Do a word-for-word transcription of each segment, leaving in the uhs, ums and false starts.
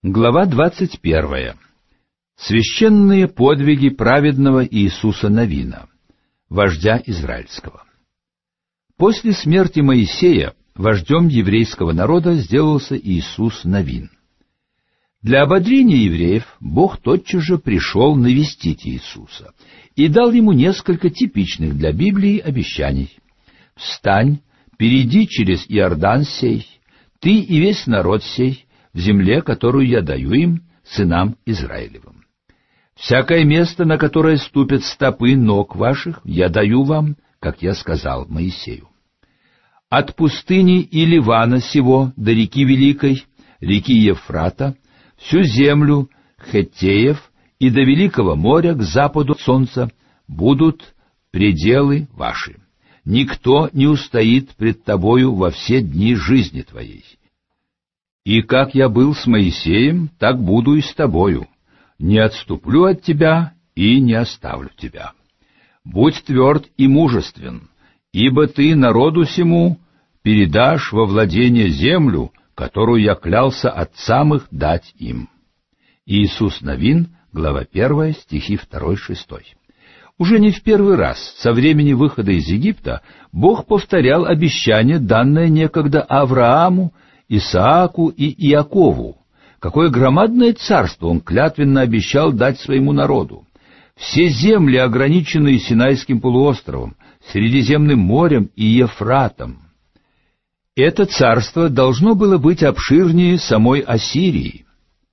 Глава двадцать первая. Священные подвиги праведного Иисуса Навина, вождя израильского. После смерти Моисея вождем еврейского народа сделался Иисус Навин. Для ободрения евреев Бог тотчас же пришел навестить Иисуса и дал ему несколько типичных для Библии обещаний. «Встань, перейди через Иордан сей, ты и весь народ сей, в земле, которую я даю им, сынам Израилевым. Всякое место, на которое ступят стопы ног ваших, я даю вам, как я сказал Моисею. От пустыни и Ливана сего до реки Великой, реки Ефрата, всю землю Хеттеев и до Великого моря к западу солнца будут пределы ваши. Никто не устоит пред тобою во все дни жизни твоей. И как я был с Моисеем, так буду и с тобою. Не отступлю от тебя и не оставлю тебя. Будь тверд и мужествен, ибо ты народу сему передашь во владение землю, которую я клялся отцам их дать им». Иисус Навин, глава первая, стихи два-шесть. Уже не в первый раз со времени выхода из Египта Бог повторял обещание, данное некогда Аврааму, Исааку и Иакову. Какое громадное царство он клятвенно обещал дать своему народу. Все земли, ограниченные Синайским полуостровом, Средиземным морем и Ефратом. Это царство должно было быть обширнее самой Ассирии.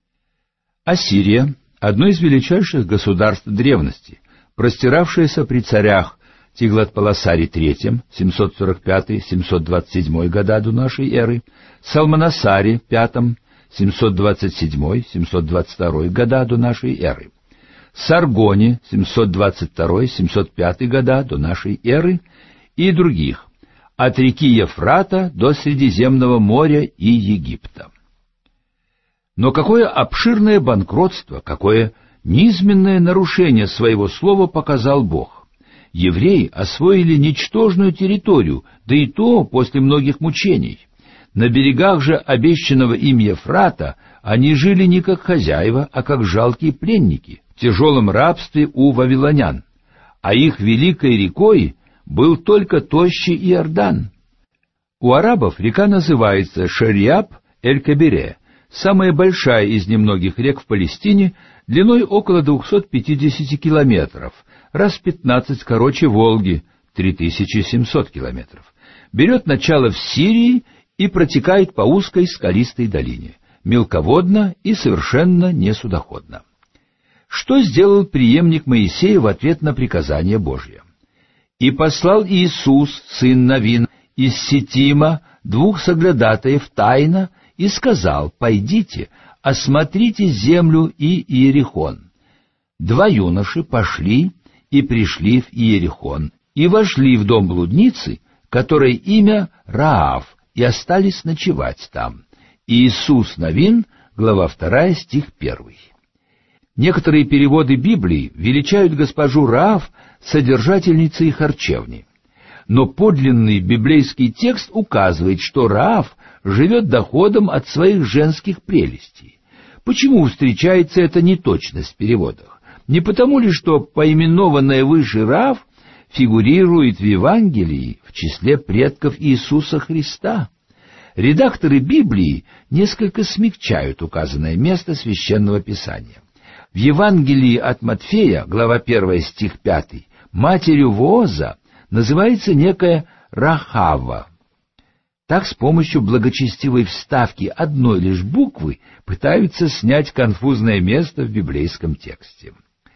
Ассирия — одно из величайших государств древности, простиравшееся при царях Тиглат-Пилесаре третьем, семьсот сорок пятый — семьсот двадцать седьмой года до нашей эры, Салманасаре пятом, семьсот двадцать седьмой — семьсот двадцать второй года до нашей эры, Саргоне семьсот двадцать второй — семьсот пятый года до нашей эры и других, от реки Ефрата до Средиземного моря и Египта. Но какое обширное банкротство, какое низменное нарушение своего слова показал Бог! Евреи освоили ничтожную территорию, да и то после многих мучений. На берегах же обещанного им Ефрата они жили не как хозяева, а как жалкие пленники в тяжелом рабстве у вавилонян, а их великой рекой был только тощий Иордан. У арабов река называется Шариаб-эль-Кабире, самая большая из немногих рек в Палестине, длиной около двухсот пятидесяти километров, раз пятнадцать короче Волги, три тысячи семьсот километров, берет начало в Сирии и протекает по узкой скалистой долине, мелководно и совершенно несудоходно. Что сделал преемник Моисея в ответ на приказание Божье? «И послал Иисус, сын Навин, из Ситима двух соглядатаев тайно, и сказал: пойдите, осмотрите землю и Иерихон. Два юноши пошли и пришли в Иерихон, и вошли в дом блудницы, которой имя Раав, и остались ночевать там». Иисус Навин, глава вторая, стих первый. Некоторые переводы Библии величают госпожу Раав содержательницей харчевни. Но подлинный библейский текст указывает, что Раав живет доходом от своих женских прелестей. Почему встречается эта неточность в переводах? Не потому ли, что поименованная выше Раав фигурирует в Евангелии в числе предков Иисуса Христа? Редакторы Библии несколько смягчают указанное место Священного Писания. В Евангелии от Матфея, глава первая, стих пятый, матерью Вооза называется некая Рахава. Так с помощью благочестивой вставки одной лишь буквы пытаются снять конфузное место в библейском тексте.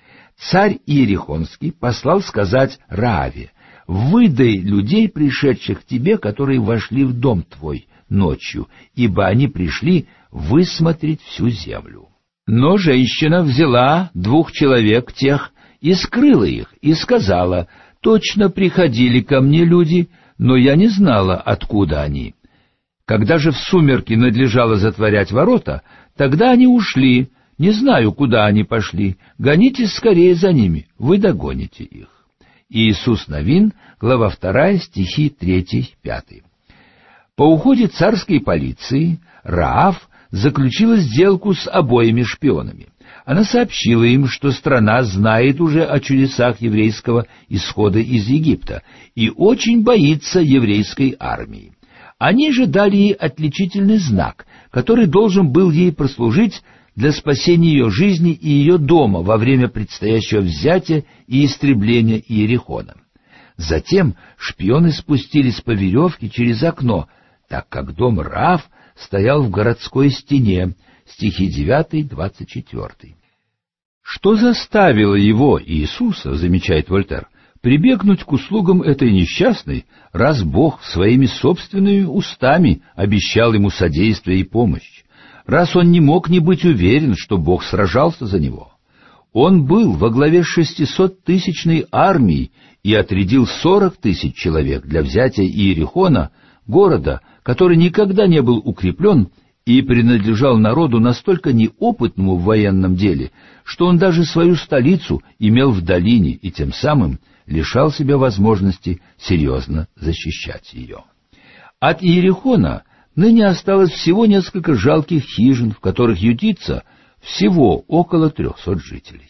Царь Иерихонский послал сказать Рааве: «Выдай людей, пришедших к тебе, которые вошли в дом твой ночью, ибо они пришли высмотреть всю землю». Но женщина взяла двух человек тех и скрыла их, и сказала: «Точно приходили ко мне люди, но я не знала, откуда они». Когда же в сумерки надлежало затворять ворота, тогда они ушли, не знаю, куда они пошли, гонитесь скорее за ними, вы догоните их. Иисус Навин, глава вторая, стихи третий, пятый. По уходе царской полиции Раав заключила сделку с обоими шпионами. Она сообщила им, что страна знает уже о чудесах еврейского исхода из Египта и очень боится еврейской армии. Они же дали ей отличительный знак, который должен был ей прослужить для спасения ее жизни и ее дома во время предстоящего взятия и истребления Иерихона. Затем шпионы спустились по веревке через окно, так как дом Раав стоял в городской стене, стихи девятый, двадцать четвертый. Что заставило его, Иисуса, замечает Вольтер, прибегнуть к услугам этой несчастной, раз Бог своими собственными устами обещал ему содействие и помощь, раз он не мог не быть уверен, что Бог сражался за него? Он был во главе шестисоттысячной армии и отрядил сорок тысяч человек для взятия Иерихона, города, который никогда не был укреплен и принадлежал народу настолько неопытному в военном деле, что он даже свою столицу имел в долине и тем самым лишал себя возможности серьезно защищать ее. От Иерихона ныне осталось всего несколько жалких хижин, в которых ютится всего около трехсот жителей.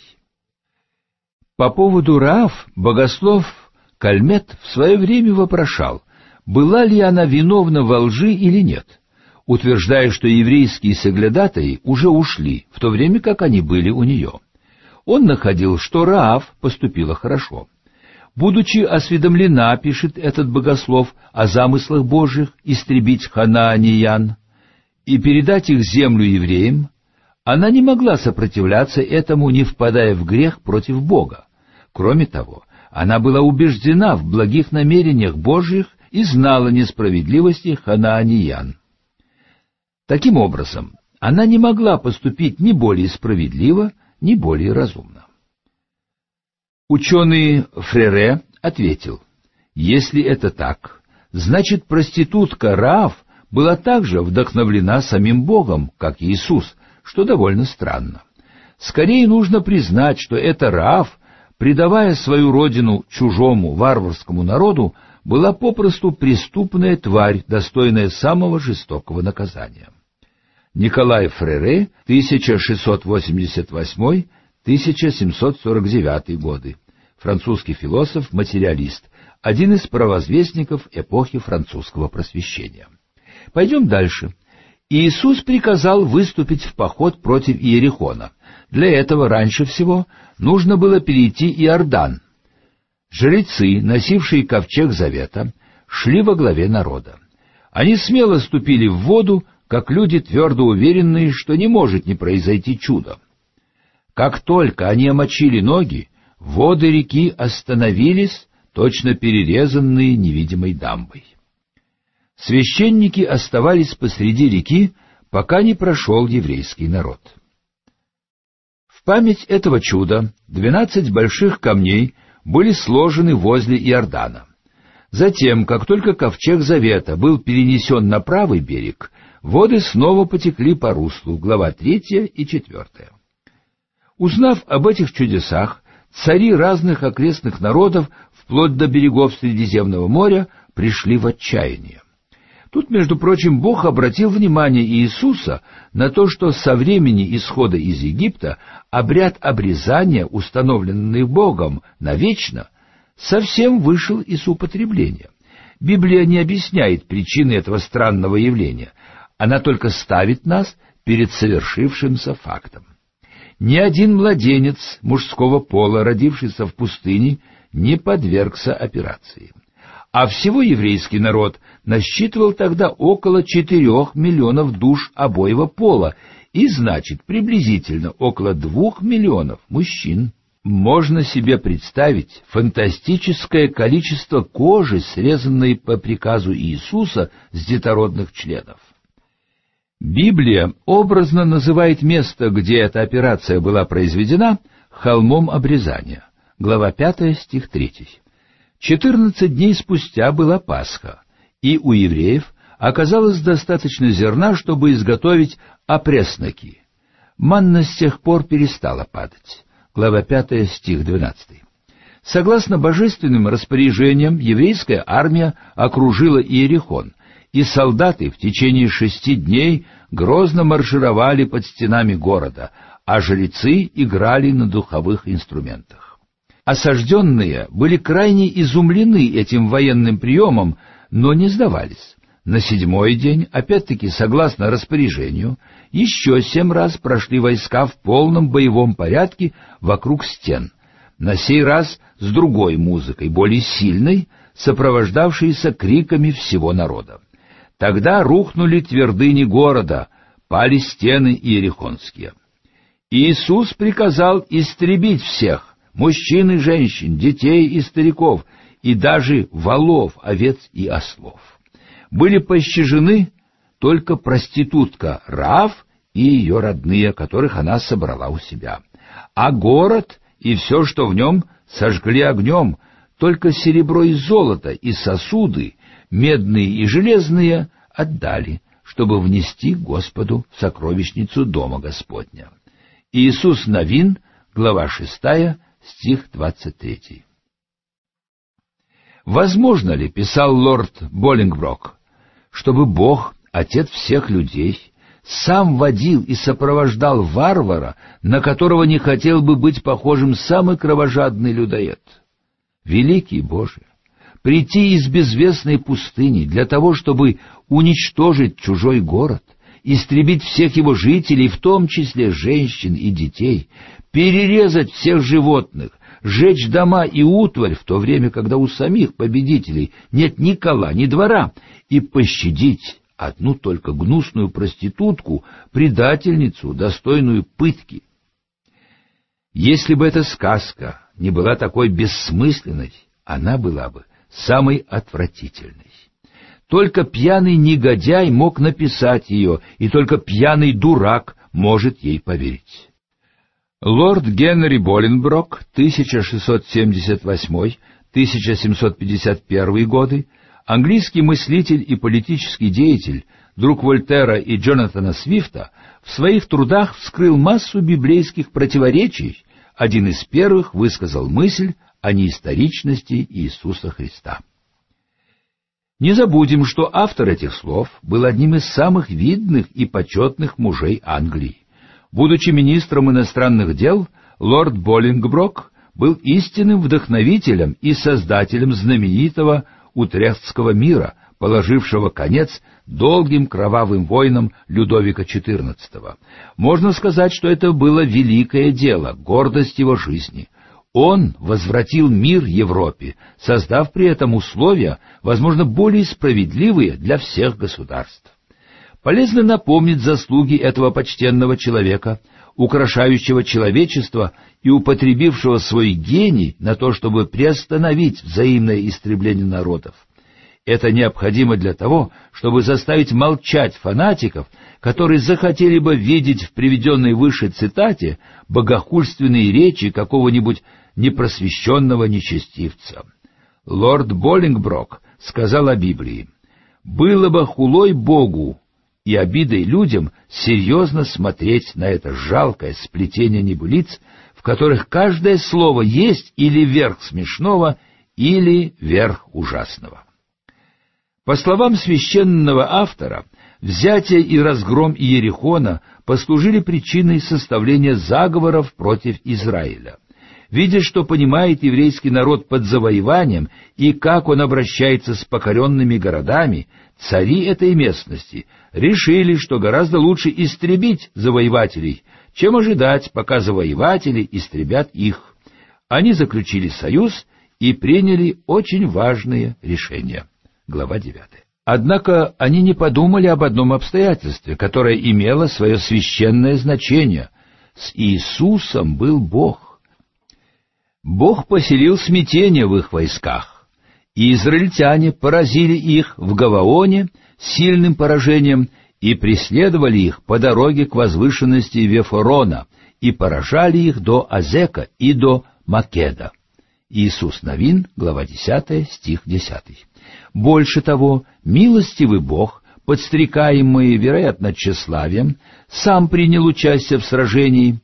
По поводу Раав богослов Кальмет в свое время вопрошал, была ли она виновна во лжи или нет, утверждая, что еврейские соглядатаи уже ушли, в то время как они были у нее. Он находил, что Раав поступила хорошо. Будучи осведомлена, пишет этот богослов, о замыслах Божьих истребить ханааниян и передать их землю евреям, она не могла сопротивляться этому, не впадая в грех против Бога. Кроме того, она была убеждена в благих намерениях Божьих и знала несправедливости ханааниян. Таким образом, она не могла поступить ни более справедливо, ни более разумно. Ученый Фрере ответил, если это так, значит проститутка Раав была также вдохновлена самим Богом, как Иисус, что довольно странно. Скорее нужно признать, что эта Раав, предавая свою родину чужому варварскому народу, была попросту преступная тварь, достойная самого жестокого наказания. Николай Фрере, тысяча шестьсот восемьдесят восьмой — тысяча семьсот сорок девятый годы, французский философ-материалист, один из провозвестников эпохи французского просвещения. Пойдем дальше. Иисус приказал выступить в поход против Иерихона. Для этого раньше всего нужно было перейти Иордан. Жрецы, носившие ковчег завета, шли во главе народа. Они смело ступили в воду, как люди, твердо уверенные, что не может не произойти чудо. Как только они омочили ноги, воды реки остановились, точно перерезанные невидимой дамбой. Священники оставались посреди реки, пока не прошел еврейский народ. В память этого чуда двенадцать больших камней были сложены возле Иордана. Затем, как только ковчег завета был перенесен на правый берег, воды снова потекли по руслу, глава третья и четвертая. Узнав об этих чудесах, цари разных окрестных народов, вплоть до берегов Средиземного моря, пришли в отчаяние. Тут, между прочим, Бог обратил внимание Иисуса на то, что со времени исхода из Египта обряд обрезания, установленный Богом навечно, совсем вышел из употребления. Библия не объясняет причины этого странного явления, она только ставит нас перед совершившимся фактом. Ни один младенец мужского пола, родившийся в пустыне, не подвергся операции. А всего еврейский народ насчитывал тогда около четырех миллионов душ обоего пола, и, значит, приблизительно около двух миллионов мужчин. Можно себе представить фантастическое количество кожи, срезанной по приказу Иисуса с детородных членов. Библия образно называет место, где эта операция была произведена, холмом обрезания. Глава пятая, стих третий. Четырнадцать дней спустя была Пасха, и у евреев оказалось достаточно зерна, чтобы изготовить опресноки. Манна с тех пор перестала падать. Глава пятая, стих двенадцатый. Согласно божественным распоряжениям, еврейская армия окружила Иерихон, и солдаты в течение шести дней грозно маршировали под стенами города, а жрецы играли на духовых инструментах. Осажденные были крайне изумлены этим военным приемом, но не сдавались. На седьмой день, опять-таки согласно распоряжению, еще семь раз прошли войска в полном боевом порядке вокруг стен, на сей раз с другой музыкой, более сильной, сопровождавшейся криками всего народа. Тогда рухнули твердыни города, пали стены иерихонские. Иисус приказал истребить всех, мужчин и женщин, детей и стариков, и даже волов, овец и ослов. Были пощажены только проститутка Раав и ее родные, которых она собрала у себя. А город и все, что в нем, сожгли огнем, только серебро и золото и сосуды, медные и железные, отдали, чтобы внести Господу в сокровищницу дома Господня. Иисус Навин, глава шестая, стих двадцать третий. Возможно ли, писал лорд Болингброк, чтобы Бог, Отец всех людей, сам водил и сопровождал варвара, на которого не хотел бы быть похожим самый кровожадный людоед? Великий Боже, прийти из безвестной пустыни для того, чтобы уничтожить чужой город, истребить всех его жителей, в том числе женщин и детей, перерезать всех животных, сжечь дома и утварь, в то время, когда у самих победителей нет ни кола, ни двора, и пощадить одну только гнусную проститутку, предательницу, достойную пытки. Если бы эта сказка не была такой бессмысленной, она была бы самой отвратительной. Только пьяный негодяй мог написать ее, и только пьяный дурак может ей поверить. Лорд Генри Боленброк, тысяча шестьсот семьдесят восьмой — тысяча семьсот пятьдесят первый годы, английский мыслитель и политический деятель, друг Вольтера и Джонатана Свифта, в своих трудах вскрыл массу библейских противоречий. Один из первых высказал мысль о неисторичности Иисуса Христа. Не забудем, что автор этих слов был одним из самых видных и почетных мужей Англии. Будучи министром иностранных дел, лорд Болингброк был истинным вдохновителем и создателем знаменитого Утрехтского мира, положившего конец долгим кровавым войнам Людовика четырнадцатого. Можно сказать, что это было великое дело, гордость его жизни. Он возвратил мир Европе, создав при этом условия, возможно, более справедливые для всех государств. Полезно напомнить заслуги этого почтенного человека, украшающего человечество и употребившего свой гений на то, чтобы приостановить взаимное истребление народов. Это необходимо для того, чтобы заставить молчать фанатиков, которые захотели бы видеть в приведенной выше цитате богохульственные речи какого-нибудь непросвещенного нечестивца. Лорд Болингброк сказал о Библии: «Было бы хулой Богу и обидой людям серьезно смотреть на это жалкое сплетение небылиц, в которых каждое слово есть или верх смешного, или верх ужасного». По словам священного автора, взятие и разгром Иерихона послужили причиной составления заговоров против Израиля. Видя, что понимает еврейский народ под завоеванием и как он обращается с покоренными городами, цари этой местности решили, что гораздо лучше истребить завоевателей, чем ожидать, пока завоеватели истребят их. Они заключили союз и приняли очень важные решения. Глава девятая. Однако они не подумали об одном обстоятельстве, которое имело свое священное значение. С Иисусом был Бог. Бог поселил смятение в их войсках, и израильтяне поразили их в Гаваоне сильным поражением и преследовали их по дороге к возвышенности Вефорона и поражали их до Азека и до Македа. Иисус Навин, глава десятая, стих десятый. Больше того, милостивый Бог, подстрекаемый, вероятно, тщеславием, сам принял участие в сражении.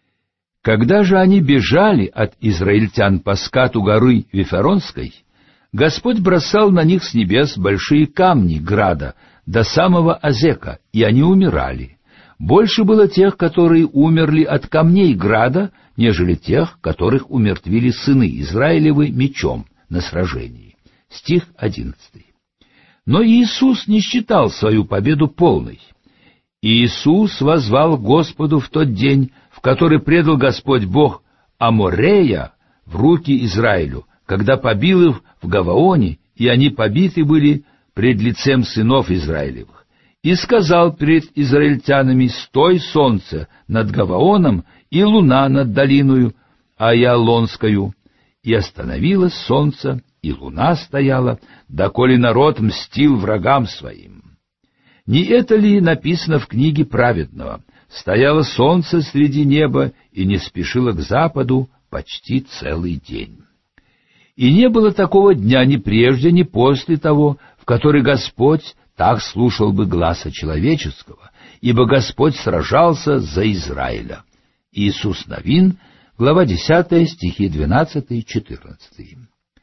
Когда же они бежали от израильтян по скату горы Виферонской, Господь бросал на них с небес большие камни града до самого Азека, и они умирали. Больше было тех, которые умерли от камней града, нежели тех, которых умертвили сыны Израилевы мечом на сражении. Стих одиннадцатый. Но Иисус не считал свою победу полной. Иисус воззвал к Господу в тот день, в который предал Господь Бог Аморея в руки Израилю, когда побил их в Гаваоне, и они побиты были пред лицем сынов Израилевых. И сказал пред израильтянами: «Стой, солнце, над Гаваоном, и луна над долиною Аялонскою». И остановилось солнце, и луна стояла, доколе народ мстил врагам своим. Не это ли написано в книге праведного? Стояло солнце среди неба и не спешило к западу почти целый день. И не было такого дня ни прежде, ни после того, в который Господь так слушал бы гласа человеческого, ибо Господь сражался за Израиля. Иисус Новин, глава десятая, стихи двенадцатый и четырнадцатый.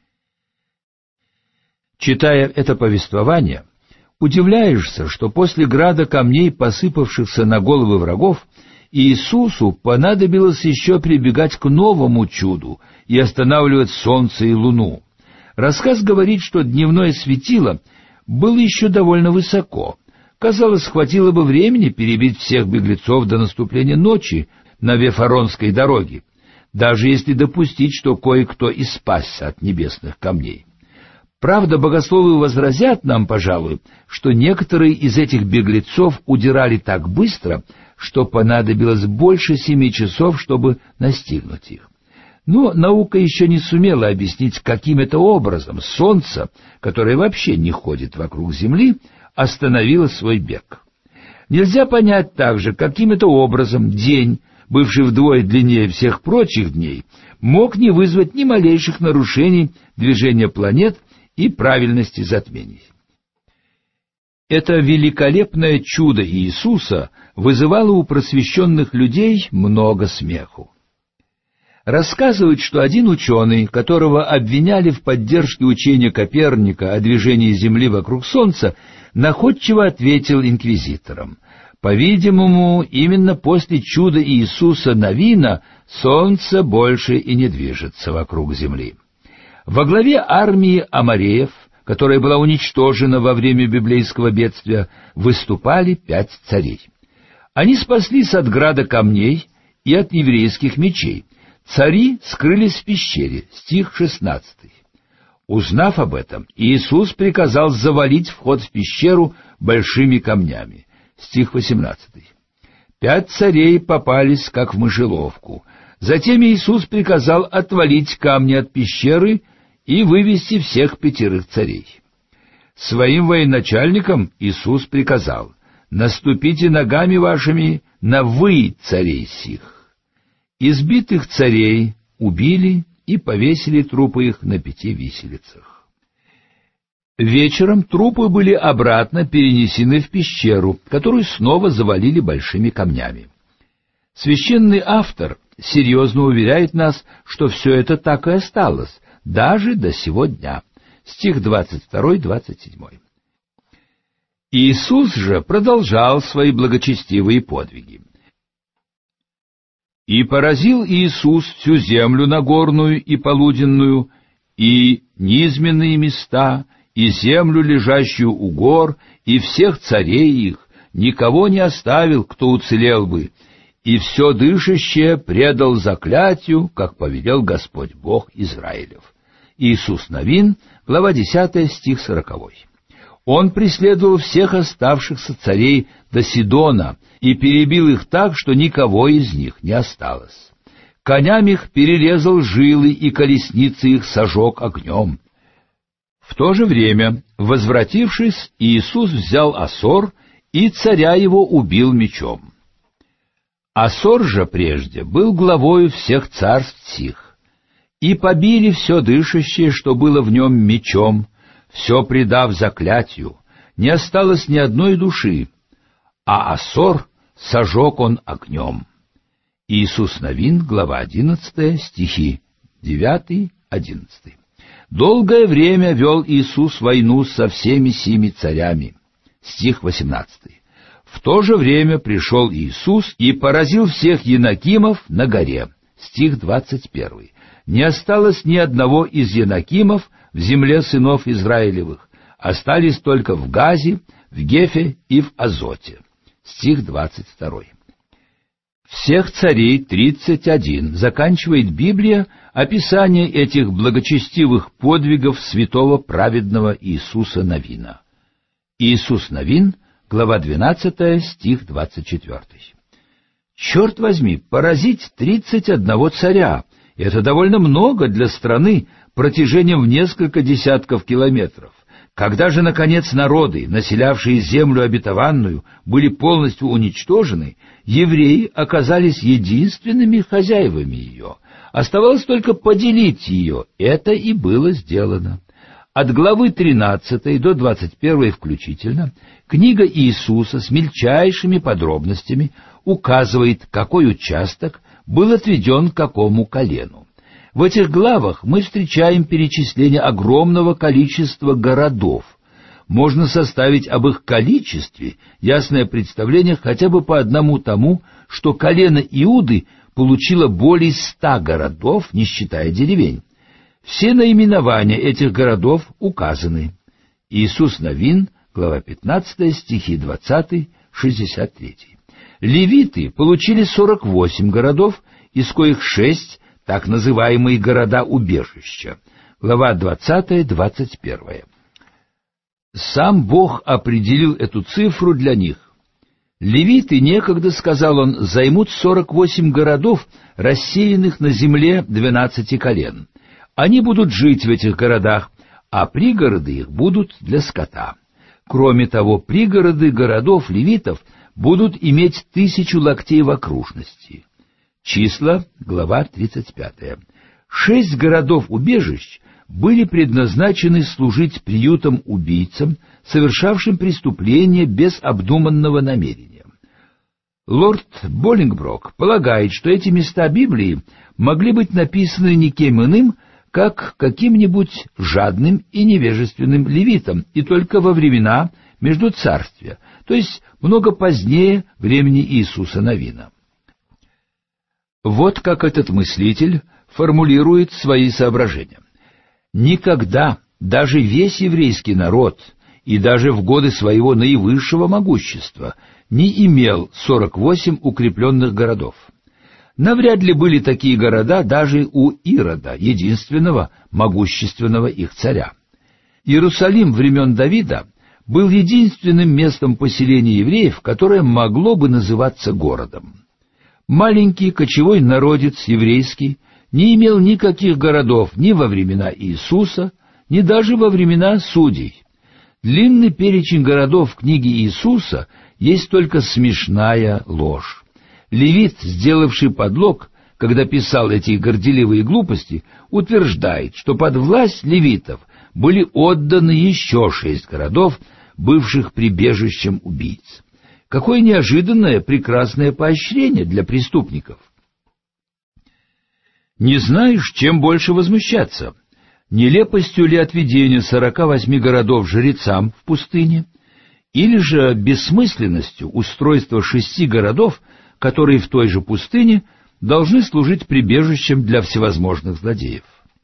Читая это повествование, удивляешься, что после града камней, посыпавшихся на головы врагов, Иисусу понадобилось еще прибегать к новому чуду и останавливать солнце и луну. Рассказ говорит, что дневное светило было еще довольно высоко. Казалось, хватило бы времени перебить всех беглецов до наступления ночи на Вифаронской дороге, даже если допустить, что кое-кто и спасся от небесных камней. Правда, богословы возразят нам, пожалуй, что некоторые из этих беглецов удирали так быстро, что понадобилось больше семи часов, чтобы настигнуть их. Но наука еще не сумела объяснить, каким это образом солнце, которое вообще не ходит вокруг Земли, остановило свой бег. Нельзя понять также, каким это образом день, бывший вдвое длиннее всех прочих дней, мог не вызвать ни малейших нарушений движения планет и правильности затмений. Это великолепное чудо Иисуса вызывало у просвещенных людей много смеху. Рассказывают, что один ученый, которого обвиняли в поддержке учения Коперника о движении Земли вокруг Солнца, находчиво ответил инквизиторам: «По-видимому, именно после чуда Иисуса Новина Солнце больше и не движется вокруг Земли». Во главе армии амореев, которая была уничтожена во время библейского бедствия, выступали пять царей. Они спаслись от града камней и от еврейских мечей. Цари скрылись в пещере, стих шестнадцатый. Узнав об этом, Иисус приказал завалить вход в пещеру большими камнями, стих восемнадцатый. Пять царей попались, как в мышеловку. Затем Иисус приказал отвалить камни от пещеры и вывести всех пятерых царей. Своим военачальникам Иисус приказал: «Наступите ногами вашими на вы, царей сих». Избитых царей убили и повесили трупы их на пяти виселицах. Вечером трупы были обратно перенесены в пещеру, которую снова завалили большими камнями. Священный автор серьезно уверяет нас, что все это так и осталось, даже до сего дня. Стих двадцать второй — двадцать седьмой. Иисус же продолжал свои благочестивые подвиги. «И поразил Иисус всю землю нагорную и полуденную, и низменные места, и землю, лежащую у гор, и всех царей их, никого не оставил, кто уцелел бы, и все дышащее предал заклятию, как повелел Господь Бог Израилев». Иисус Новин, глава десятая, стих сороковой. Он преследовал всех оставшихся царей до Сидона и перебил их так, что никого из них не осталось. Коням их перерезал жилы, и колесницы их сожег огнем. В то же время, возвратившись, Иисус взял Асор, и царя его убил мечом. Асор же прежде был главою всех царств сих, и побили все дышащее, что было в нем, мечом, все предав заклятию, не осталось ни одной души, а Асор сожег он огнем. Иисус Новин, глава одиннадцатая, стихи девятый — одиннадцатый. Долгое время вел Иисус войну со всеми сими царями. Стих восемнадцатый. В то же время пришел Иисус и поразил всех енакимов на горе. Стих двадцать первый. Не осталось ни одного из енакимов в земле сынов Израилевых, остались только в Газе, в Гефе и в Азоте. Стих двадцать второй. Всех царей тридцать один заканчивает Библия описание этих благочестивых подвигов святого праведного Иисуса Навина. Иисус Навин, глава двенадцатая, стих двадцать четвертый. Черт возьми, поразить тридцать одного царя — это довольно много для страны протяжением в несколько десятков километров. Когда же, наконец, народы, населявшие землю обетованную, были полностью уничтожены, евреи оказались единственными хозяевами ее. Оставалось только поделить ее. Это и было сделано. От главы тринадцатой до двадцать первой включительно книга Иисуса с мельчайшими подробностями указывает, какой участок был отведен какому колену. В этих главах мы встречаем перечисление огромного количества городов. Можно составить об их количестве ясное представление хотя бы по одному тому, что колено Иуды получило более ста городов, не считая деревень. Все наименования этих городов указаны. Иисус Навин, глава пятнадцатая, стихи двадцатый, шестьдесят третий. Левиты получили сорок восемь городов, из коих шесть так называемые города-убежища. Глава двадцатая, двадцать первая. Сам Бог определил эту цифру для них. Левиты некогда, сказал он, займут сорок восемь городов, рассеянных на земле двенадцати колен. Они будут жить в этих городах, а пригороды их будут для скота. Кроме того, пригороды городов левитов будут иметь тысячу локтей в окружности. Числа, глава тридцать пятая. Шесть городов-убежищ были предназначены служить приютом убийцам, совершавшим преступления без обдуманного намерения. Лорд Боллингброк полагает, что эти места Библии могли быть написаны никем иным, как каким-нибудь жадным и невежественным левитом, и только во времена Междуцарствия, то есть много позднее времени Иисуса Навина. Вот как этот мыслитель формулирует свои соображения. Никогда даже весь еврейский народ и даже в годы своего наивысшего могущества не имел сорок восемь укрепленных городов. Навряд ли были такие города даже у Ирода, единственного могущественного их царя. Иерусалим времен Давида был единственным местом поселения евреев, которое могло бы называться городом. Маленький кочевой народец еврейский не имел никаких городов ни во времена Иисуса, ни даже во времена судей. Длинный перечень городов в книге Иисуса есть только смешная ложь. Левит, сделавший подлог, когда писал эти горделивые глупости, утверждает, что под власть левитов были отданы еще шесть городов, бывших прибежищем убийц. Какое неожиданное, прекрасное поощрение для преступников! Не знаешь, чем больше возмущаться? Нелепостью ли отведения сорока восьми городов жрецам в пустыне, или же бессмысленностью устройства шести городов, которые в той же пустыне должны служить прибежищем для всевозможных злодеев?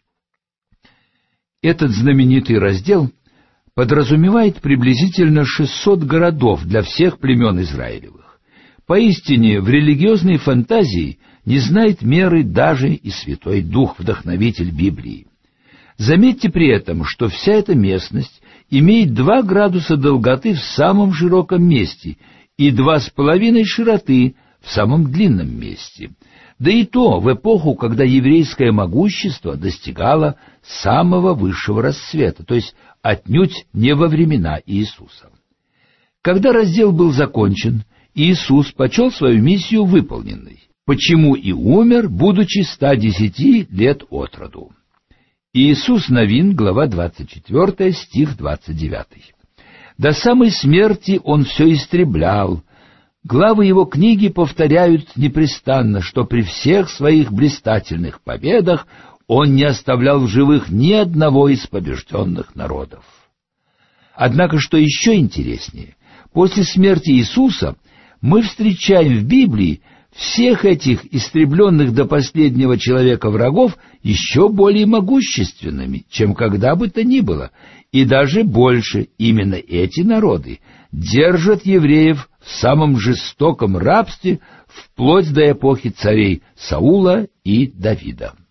Этот знаменитый раздел подразумевает приблизительно шестьсот городов для всех племен Израилевых. Поистине, в религиозной фантазии не знает меры даже и Святой Дух, вдохновитель Библии. Заметьте при этом, что вся эта местность имеет два градуса долготы в самом широком месте и два с половиной широты в самом длинном месте. Да и то в эпоху, когда еврейское могущество достигало самого высшего расцвета, то есть отнюдь не во времена Иисуса. Когда раздел был закончен, Иисус почел свою миссию выполненной, почему и умер, будучи ста десяти лет от роду. Иисус Навин, глава двадцать четвертая, стих двадцать девятый. До самой смерти он все истреблял. Главы его книги повторяют непрестанно, что при всех своих блистательных победах Он не оставлял в живых ни одного из побежденных народов. Однако, что еще интереснее, после смерти Иисуса мы встречаем в Библии всех этих истребленных до последнего человека врагов еще более могущественными, чем когда бы то ни было, и даже больше. Именно эти народы держат евреев в самом жестоком рабстве вплоть до эпохи царей Саула и Давида.